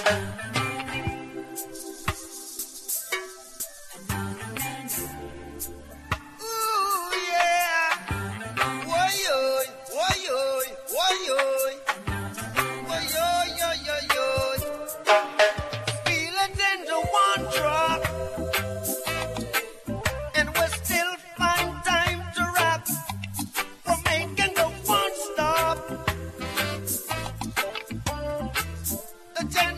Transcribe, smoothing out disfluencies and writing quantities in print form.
Ooh, yeah. Woy-oy, woy-oy, woy-oy. Woy-oy, yo-yo-yo. Feel it in the one drop. And we still find time to rap. We're making the one stop. The